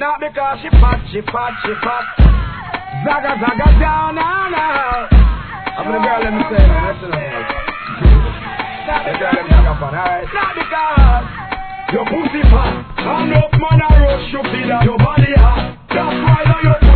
Not because she fat, she fat, she fat. Zaga, zaga, down, now, now. I'm gonna girl, let me say it. Listen to me. Not because let me talk about, alright? Not because your pussy fat. And up man a rush you feel that your body hot. That's why now you're